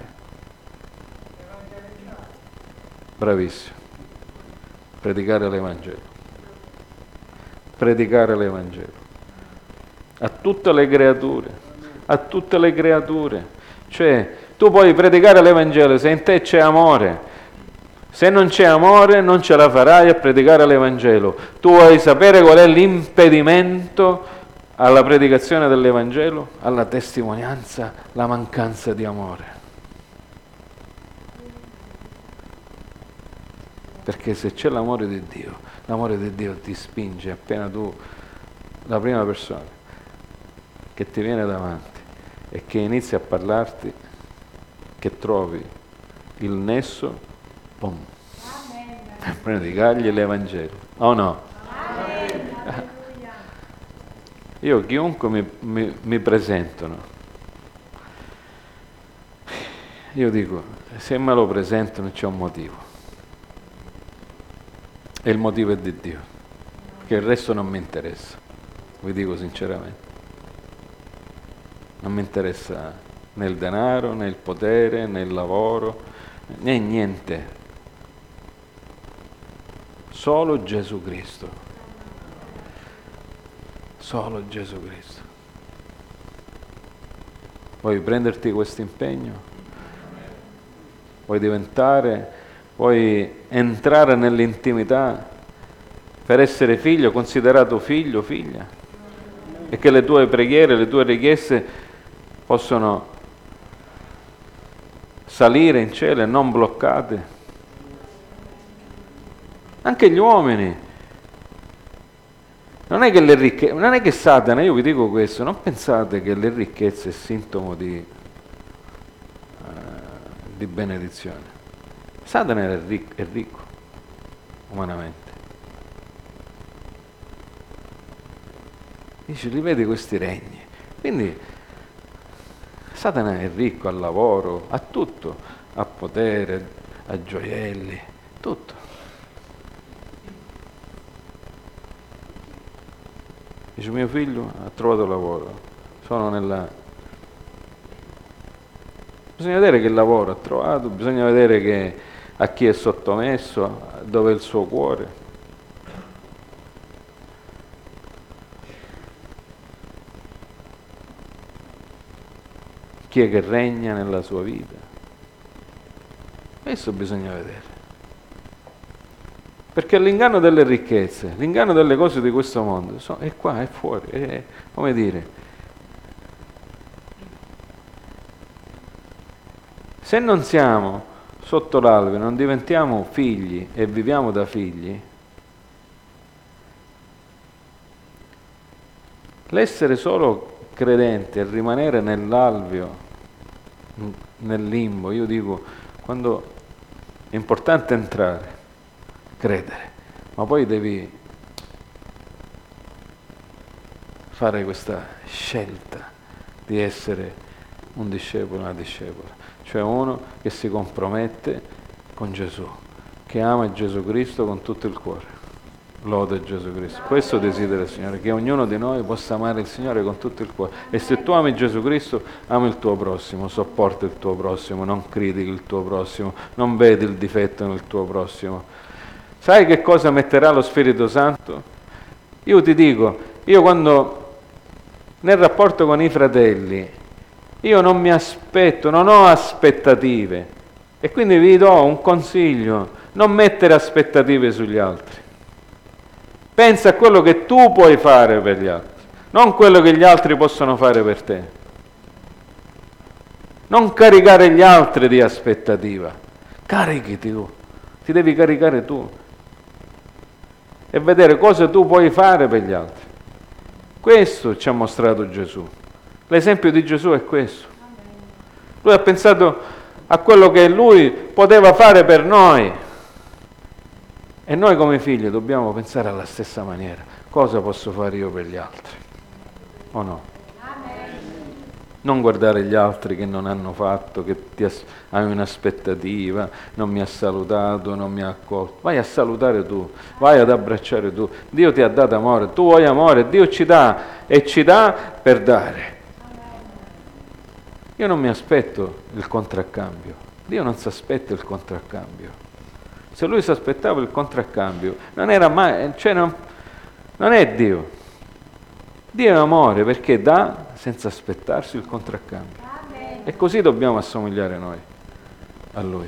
Bravissimo. Predicare l'Evangelo. Predicare l'Evangelo. A tutte le creature. A tutte le creature. Cioè, tu puoi predicare l'Evangelo se in te c'è amore. Se non c'è amore non ce la farai a predicare l'Evangelo. Tu vuoi sapere qual è l'impedimento alla predicazione dell'Evangelo? Alla testimonianza, la mancanza di amore. Perché se c'è l'amore di Dio, l'amore di Dio ti spinge appena tu, la prima persona che ti viene davanti e che inizia a parlarti, che trovi il nesso, boom, per predicargli l'Evangelo, o oh no? Amen. Io chiunque mi, mi, mi presentano, io dico, se me lo presentano c'è un motivo, e il motivo è di Dio, che il resto non mi interessa, vi dico sinceramente, non mi interessa né il denaro, né il potere, né il lavoro, né niente. Solo Gesù Cristo. Solo Gesù Cristo. Vuoi prenderti questo impegno? Vuoi diventare, vuoi entrare nell'intimità per essere figlio, considerato figlio, figlia? E che le tue preghiere, le tue richieste possono salire in cielo e non bloccate? Anche gli uomini, non è che le ricchezze, non è che Satana, io vi dico questo, non pensate che le ricchezze è sintomo di, uh, di benedizione. Satana è ricco, è ricco, umanamente. Dice, rivedi questi regni. Quindi Satana è ricco al lavoro, a tutto, a potere, a gioielli, tutto. Dice, mio figlio ha trovato lavoro, sono nella... Bisogna vedere che lavoro ha trovato, bisogna vedere che a chi è sottomesso, dove è il suo cuore. Chi è che regna nella sua vita. Questo bisogna vedere. Perché l'inganno delle ricchezze, l'inganno delle cose di questo mondo è qua, è fuori, è, come dire, se non siamo sotto l'albero, non diventiamo figli e viviamo da figli, L'essere solo credente e rimanere nell'alveo, nel limbo, io dico, quando è importante entrare, credere, ma poi devi fare questa scelta di essere un discepolo, una discepola, cioè uno che si compromette con Gesù, che ama Gesù Cristo con tutto il cuore. Lode Gesù Cristo. Questo desidera il Signore, che ognuno di noi possa amare il Signore con tutto il cuore. E se tu ami Gesù Cristo, ami il tuo prossimo, sopporta il tuo prossimo, non critichi il tuo prossimo, non vedi il difetto nel tuo prossimo. Sai che cosa metterà lo Spirito Santo? Io ti dico, io quando nel rapporto con i fratelli, io non mi aspetto, non ho aspettative. E quindi vi do un consiglio, non mettere aspettative sugli altri. Pensa a quello che tu puoi fare per gli altri, non quello che gli altri possono fare per te. Non caricare gli altri di aspettativa, carichiti tu, ti devi caricare tu e vedere cosa tu puoi fare per gli altri. Questo ci ha mostrato Gesù. L'esempio di Gesù è questo. Lui ha pensato a quello che lui poteva fare per noi. E noi come figli dobbiamo pensare alla stessa maniera. Cosa posso fare io per gli altri? O no? Non guardare gli altri che non hanno fatto, che ti as- hai un'aspettativa, non mi ha salutato, non mi ha accolto. Vai a salutare tu, vai ad abbracciare tu. Dio ti ha dato amore, tu vuoi amore, Dio ci dà e ci dà per dare. Io non mi aspetto il contraccambio. Dio non si aspetta il contraccambio. Se lui si aspettava il contraccambio, non era mai, cioè non, non è Dio. Dio è amore perché dà senza aspettarsi il contraccambio. Amen. E così dobbiamo assomigliare noi a Lui.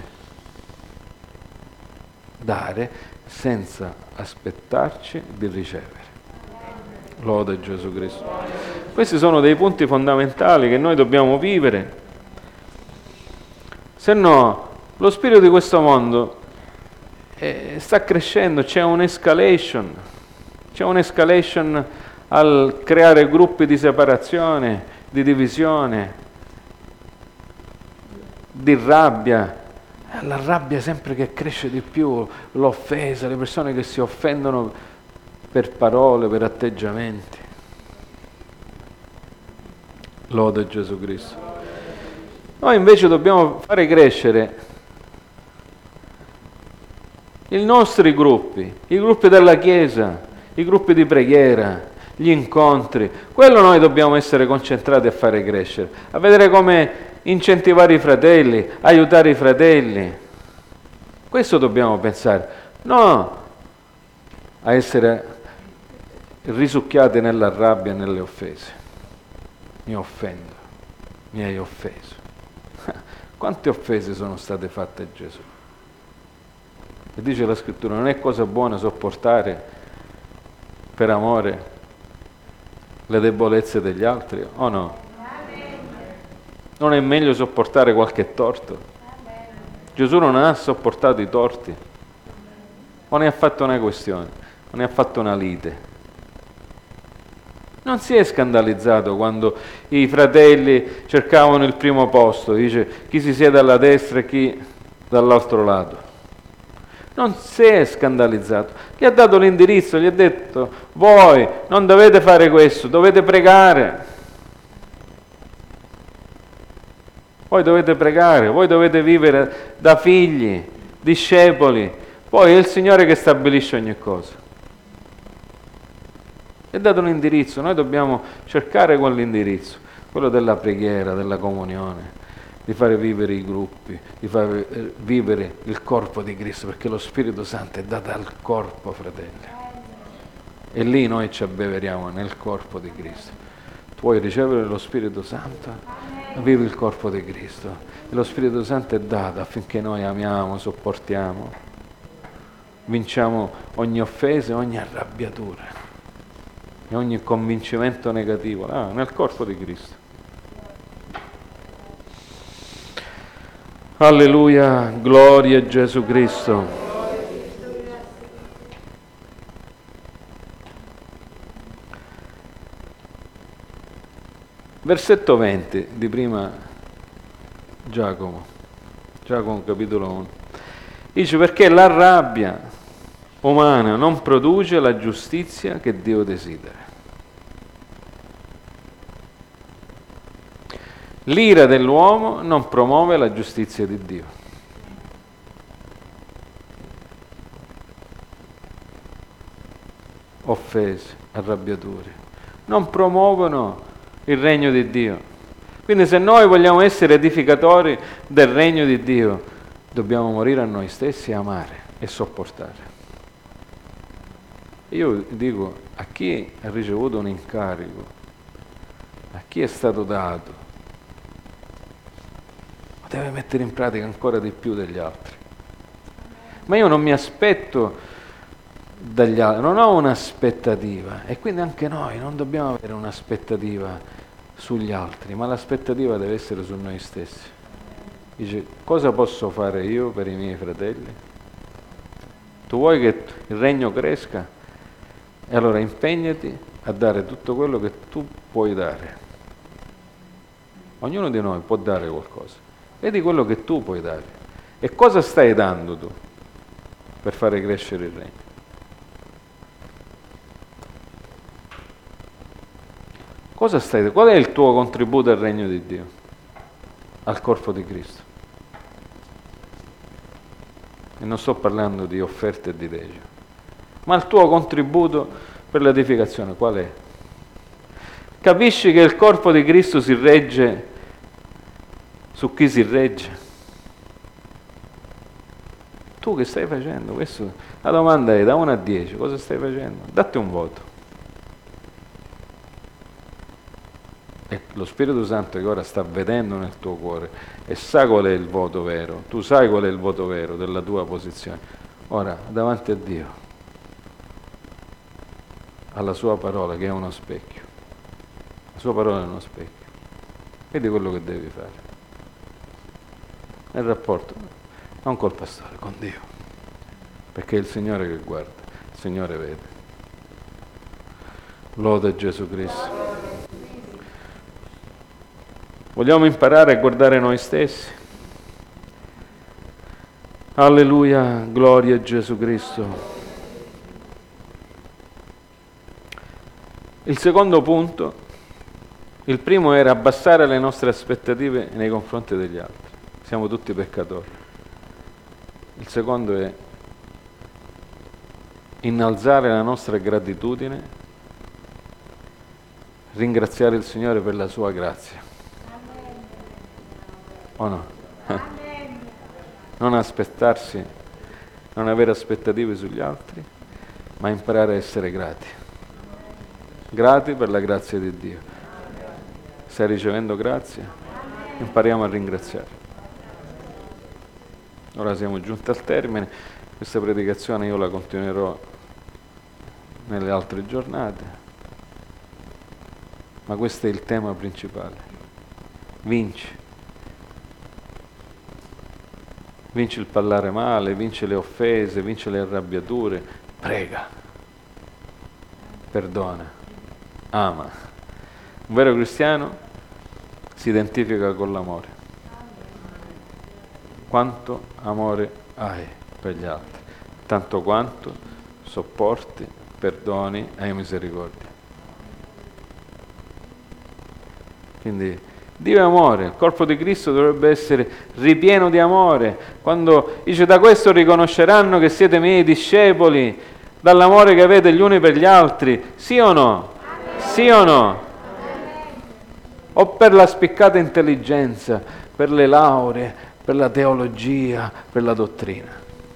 Dare senza aspettarci di ricevere. Lode Gesù Cristo. Questi sono dei punti fondamentali che noi dobbiamo vivere. Se no, lo spirito di questo mondo eh, sta crescendo, c'è un'escalation, c'è un'escalation al creare gruppi di separazione, di divisione, di rabbia. La rabbia sempre che cresce di più, l'offesa, le persone che si offendono per parole, per atteggiamenti. Lode Gesù Cristo. Noi invece dobbiamo fare crescere i nostri gruppi, i gruppi della Chiesa, i gruppi di preghiera, gli incontri. Quello noi dobbiamo essere concentrati a fare crescere, a vedere come incentivare i fratelli, aiutare i fratelli. Questo dobbiamo pensare, no a essere risucchiati nella rabbia e nelle offese. Mi offendo, mi hai offeso. Quante offese sono state fatte a Gesù? E dice la Scrittura, non è cosa buona sopportare per amore le debolezze degli altri, o no? Non è meglio sopportare qualche torto? Gesù non ha sopportato i torti, o ne ha fatto una questione, o ne ha fatto una lite. Non si è scandalizzato quando i fratelli cercavano il primo posto, dice chi si siede alla destra e chi dall'altro lato. Non si è scandalizzato, gli ha dato l'indirizzo, gli ha detto voi non dovete fare questo, dovete pregare. Voi dovete pregare, voi dovete vivere da figli, discepoli, poi è il Signore che stabilisce ogni cosa. È dato un indirizzo, noi dobbiamo cercare quell'indirizzo, quello della preghiera, della comunione, di fare vivere i gruppi, di fare vivere il corpo di Cristo, perché lo Spirito Santo è dato al corpo, fratelli. E lì noi ci abbeveriamo nel corpo di Cristo. Tu vuoi ricevere lo Spirito Santo? Vivi il corpo di Cristo. E lo Spirito Santo è dato affinché noi amiamo, sopportiamo, vinciamo ogni offesa e ogni arrabbiatura e ogni convincimento negativo ah, nel corpo di Cristo. Alleluia, gloria a Gesù Cristo. Versetto venti di prima Giacomo, Giacomo capitolo uno. Dice: perché la rabbia umana non produce la giustizia che Dio desidera. L'ira dell'uomo non promuove la giustizia di Dio. Offese, arrabbiature, non promuovono il regno di Dio. Quindi se noi vogliamo essere edificatori del regno di Dio, dobbiamo morire a noi stessi e amare e sopportare. Io dico, a chi ha ricevuto un incarico, a chi è stato dato, deve mettere in pratica ancora di più degli altri. Ma io non mi aspetto dagli altri, non ho un'aspettativa, e quindi anche noi non dobbiamo avere un'aspettativa sugli altri, ma l'aspettativa deve essere su noi stessi. Dice: cosa posso fare io per i miei fratelli? Tu vuoi che il regno cresca? E allora impegnati a dare tutto quello che tu puoi dare. Ognuno di noi può dare qualcosa. Vedi quello che tu puoi dare. E cosa stai dando tu per fare crescere il regno? Cosa stai, qual è il tuo contributo al regno di Dio? Al corpo di Cristo. E non sto parlando di offerte e di legge, ma il tuo contributo per l'edificazione qual è? Capisci che il corpo di Cristo si regge su chi si regge? Tu che stai facendo? Questo, la domanda è: da uno a dieci, cosa stai facendo? Datti un voto. E lo Spirito Santo che ora sta vedendo nel tuo cuore e sa qual è il voto vero, tu sai qual è il voto vero della tua posizione. Ora, davanti a Dio, alla sua parola che è uno specchio, la sua parola è uno specchio, vedi quello che devi fare nel rapporto, non col pastore, con Dio, perché è il Signore che guarda, il Signore vede. Lode Gesù Cristo. Vogliamo imparare a guardare noi stessi. Alleluia, gloria a Gesù Cristo. Il secondo punto, il primo era abbassare le nostre aspettative nei confronti degli altri. Siamo tutti peccatori. Il secondo è innalzare la nostra gratitudine, ringraziare il Signore per la sua grazia. O no? Non aspettarsi, non avere aspettative sugli altri, ma imparare a essere grati. Grati per la grazia di Dio. Stai ricevendo grazia? Impariamo a ringraziare. Ora siamo giunti al termine. Questa predicazione io la continuerò nelle altre giornate, ma questo è il tema principale. Vinci. Vinci il parlare male, vinci le offese, vinci le arrabbiature, prega, perdona, ama. Un vero cristiano si identifica con l'amore. Quanto amore hai per gli altri, tanto quanto sopporti, perdoni, hai misericordia. Quindi Dio è amore, il corpo di Cristo dovrebbe essere ripieno di amore. Quando dice: da questo riconosceranno che siete miei discepoli, dall'amore che avete gli uni per gli altri. Sì o no? Amen. Sì o no? Amen. O per la spiccata intelligenza, per le lauree, per la teologia, per la dottrina.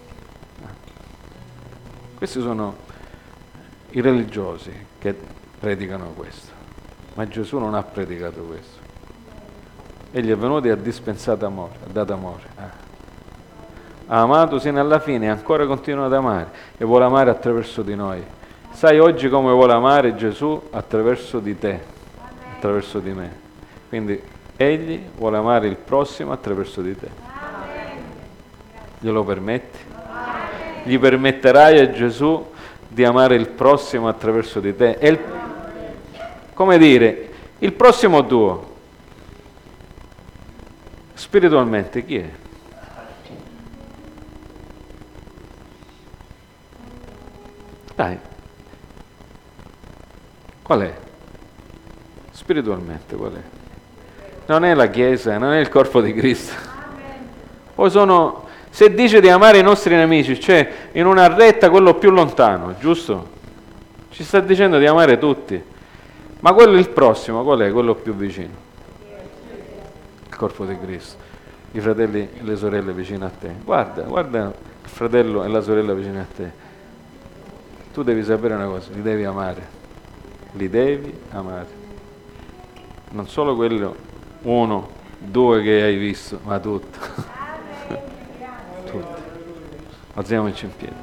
Questi sono i religiosi che predicano questo, ma Gesù non ha predicato questo. Egli è venuto e ha dispensato amore, ha dato amore. Eh. Ha amato sino alla fine e ancora continua ad amare e vuole amare attraverso di noi. Sai oggi come vuole amare Gesù? Attraverso di te, attraverso di me. Quindi Egli vuole amare il prossimo attraverso di te. Glielo permetti? Gli permetterai a Gesù di amare il prossimo attraverso di te? È il, come dire, Il prossimo tuo, spiritualmente, chi è? Dai, qual è? Spiritualmente qual è? Non è la Chiesa, non è il corpo di Cristo. O sono, se dice di amare i nostri nemici, c'è in una retta quello più lontano, giusto? Ci sta dicendo di amare tutti. Ma quello il prossimo, qual è? Quello più vicino. Il corpo di Cristo. I fratelli e le sorelle vicino a te. Guarda, guarda il fratello e la sorella vicino a te. Tu devi sapere una cosa, li devi amare, li devi amare, non solo quello uno, due che hai visto, ma tutto. Tutti. Alziamoci in piedi.